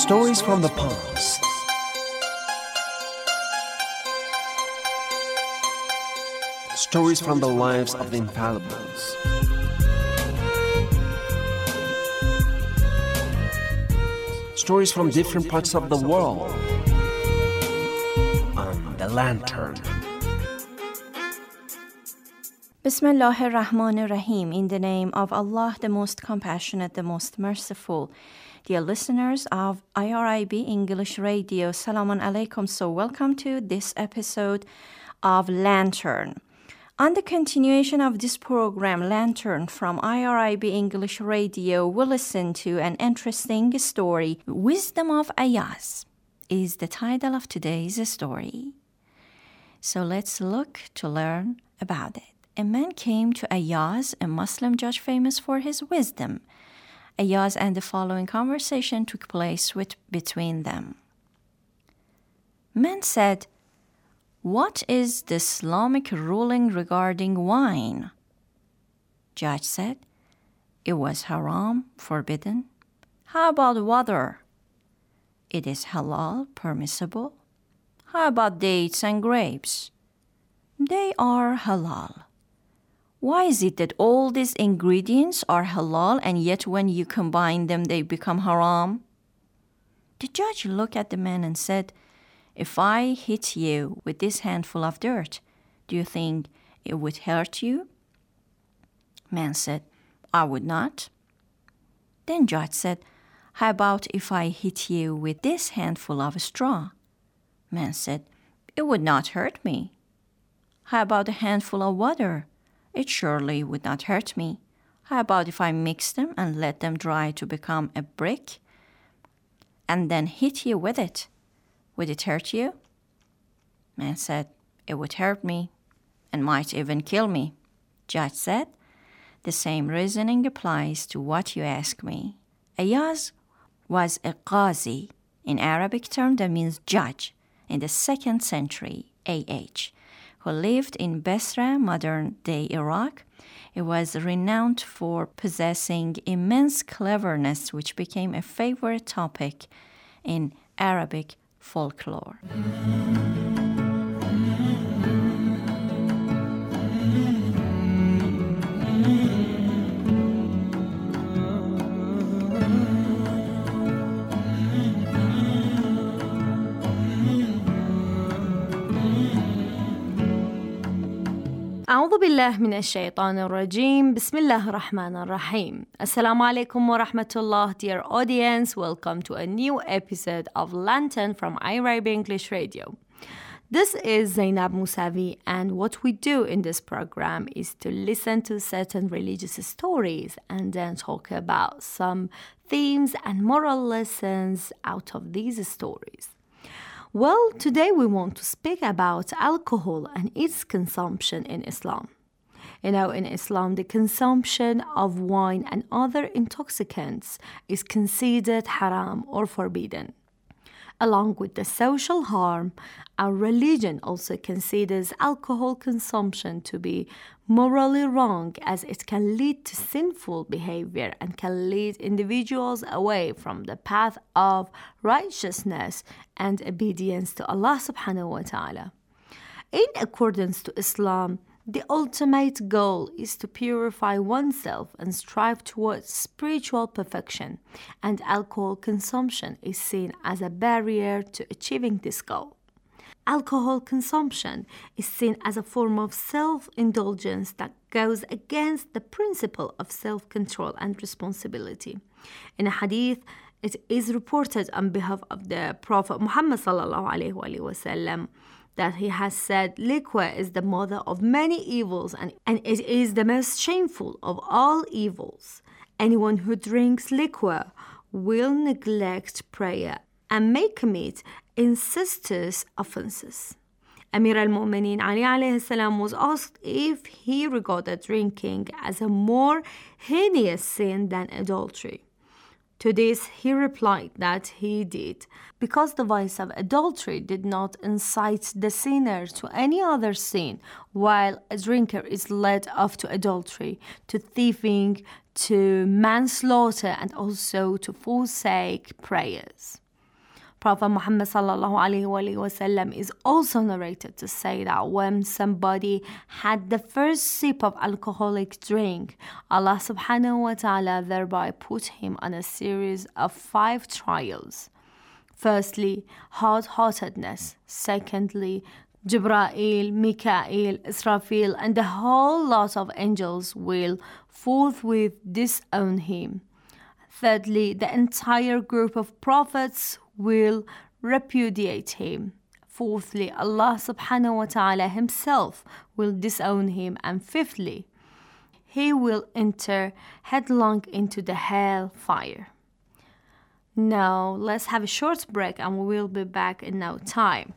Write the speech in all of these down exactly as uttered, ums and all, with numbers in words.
Stories from the past. Stories from the lives of the infallibles. Stories from different parts of the world. On the Lantern. Bismillah ar-Rahman ar-Rahim. In the name of Allah, the most compassionate, the most merciful. Dear listeners of I R I B English Radio, Salamun Alaikum. So welcome to this episode of Lantern. On the continuation of this program, Lantern from I R I B English Radio, we'll listen to an interesting story. Wisdom of Ayaz is the title of today's story. So let's look to learn about it. A man came to Ayaz, a Muslim judge famous for his wisdom. Ayaz and the following conversation took place with, between them. Man said, "What is the Islamic ruling regarding wine?" Judge said, "It was haram, forbidden." "How about water?" "It is halal, permissible." "How about dates and grapes?" "They are halal." "Why is it that all these ingredients are halal and yet when you combine them they become haram?" The judge looked at the man and said, "If I hit you with this handful of dirt, do you think it would hurt you?" Man said, "I would not." Then judge said, "How about if I hit you with this handful of straw?" Man said, "It would not hurt me." "How about a handful of water?" "It surely would not hurt me." "How about if I mix them and let them dry to become a brick and then hit you with it? Would it hurt you?" Man said, "It would hurt me and might even kill me." Judge said, "The same reasoning applies to what you ask me." Ayaz was a qazi, in Arabic term that means judge, in the second century A H, who lived in Basra, modern-day Iraq. It was renowned for possessing immense cleverness, which became a favorite topic in Arabic folklore. أعوذ بالله من الشيطان الرجيم. بسم الله الرحمن الرحيم. Assalamu alaikum wa rahmatullah. Dear audience, welcome to a new episode of Lantern from I R I B English Radio. This is Zainab Musavi, and what we do in this program is to listen to certain religious stories and then talk about some themes and moral lessons out of these stories. Well, today we want to speak about alcohol and its consumption in Islam. You know, in Islam, the consumption of wine and other intoxicants is considered haram or forbidden. Along with the social harm, our religion also considers alcohol consumption to be morally wrong, as it can lead to sinful behavior and can lead individuals away from the path of righteousness and obedience to Allah subhanahu wa ta'ala. In accordance to Islam, the ultimate goal is to purify oneself and strive towards spiritual perfection, and alcohol consumption is seen as a barrier to achieving this goal. Alcohol consumption is seen as a form of self-indulgence that goes against the principle of self-control and responsibility. In a hadith, it is reported on behalf of the Prophet Muhammad sallallahu alaihi wasallam that he has said, "Liquor is the mother of many evils, and, and it is the most shameful of all evils. Anyone who drinks liquor will neglect prayer and may commit incestuous offenses." Amir al-Mu'mineen Ali alayhi salam was asked if he regarded drinking as a more heinous sin than adultery. To this, he replied that he did, because the vice of adultery did not incite the sinner to any other sin, while a drinker is led off to adultery, to thieving, to manslaughter, and also to forsake prayers. Prophet Muhammad sallallahu alaihi wasallam is also narrated to say that when somebody had the first sip of alcoholic drink, Allah subhanahu wa ta'ala thereby put him on a series of five trials. Firstly, hard-heartedness. Secondly, Jibra'il, Mikael, Israfil, and the whole lot of angels will forthwith disown him. Thirdly, the entire group of prophets will repudiate him. Fourthly, Allah subhanahu wa ta'ala himself will disown him. And fifthly, he will enter headlong into the hell fire. Now, let's have a short break and we will be back in no time.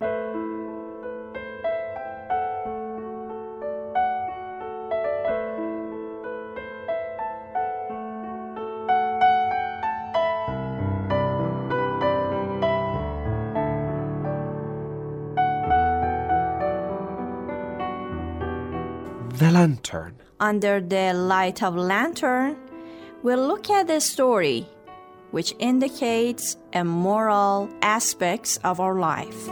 The lantern. Under the light of lantern, we'll look at the story which indicates a moral aspects of our life.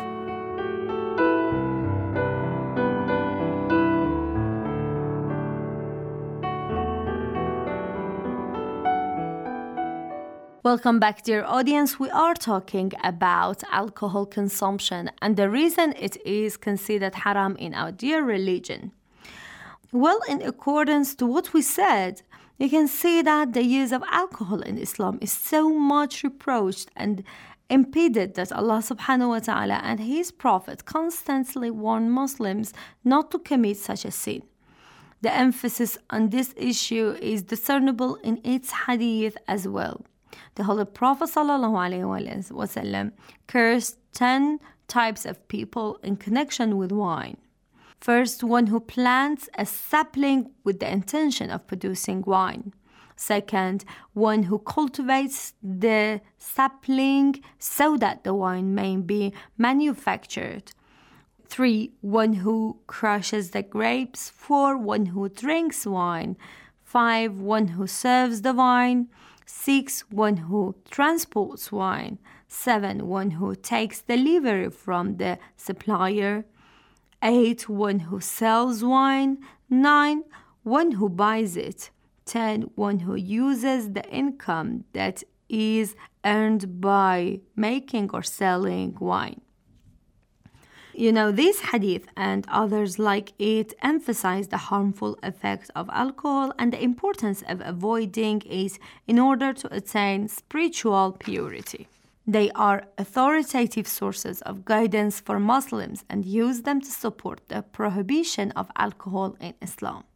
Welcome back, dear audience. We are talking about alcohol consumption and the reason it is considered haram in our dear religion. Well, in accordance to what we said, you can see that the use of alcohol in Islam is so much reproached and impeded that Allah subhanahu wa ta'ala and His Prophet constantly warn Muslims not to commit such a sin. The emphasis on this issue is discernible in its hadith as well. The Holy Prophet sallallahu alaihi wasallam cursed ten types of people in connection with wine. First, one who plants a sapling with the intention of producing wine. Second, one who cultivates the sapling so that the wine may be manufactured. Three, one who crushes the grapes. Four, one who drinks wine. Five, one who serves the wine. Six, one who transports wine. Seven, one who takes delivery from the supplier. Eight, one who sells wine. Nine, one who buys it. Ten, one who uses the income that is earned by making or selling wine. You know, this hadith and others like it emphasize the harmful effect of alcohol and the importance of avoiding it in order to attain spiritual purity. They are authoritative sources of guidance for Muslims and use them to support the prohibition of alcohol in Islam.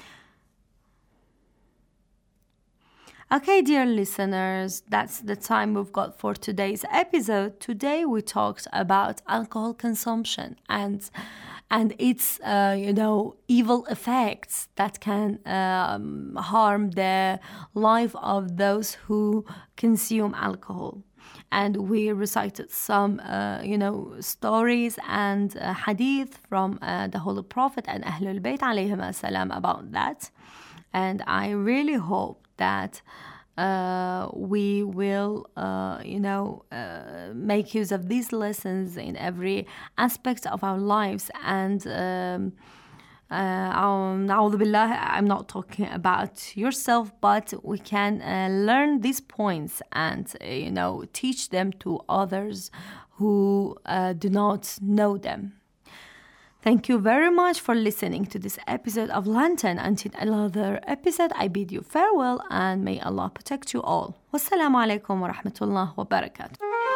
Okay, dear listeners, that's the time we've got for today's episode. Today we talked about alcohol consumption and and its, uh, you know, evil effects that can um, harm the life of those who consume alcohol. And we recited some, uh, you know, stories and uh, hadith from uh, the Holy Prophet and Ahlul Bayt alayhim as-salam about that. And I really hope that uh, we will, uh, you know, uh, make use of these lessons in every aspect of our lives. And um, uh, I'm not talking about yourself, but we can uh, learn these points and, uh, you know, teach them to others who uh, do not know them. Thank you very much for listening to this episode of Lantern. Until another episode, I bid you farewell and may Allah protect you all. Wassalamu alaikum wa rahmatullah wa barakatuh.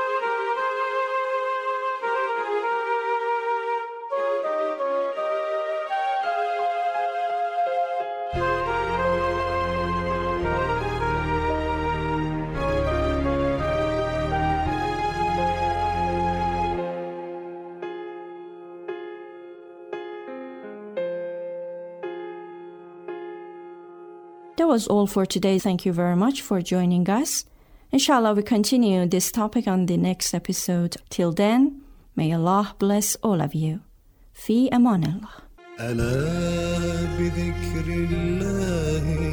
That was all for today. Thank you very much for joining us. Inshallah, we continue this topic on the next episode. Till then, may Allah bless all of you. Fi aman Allah. ألا بذكر الله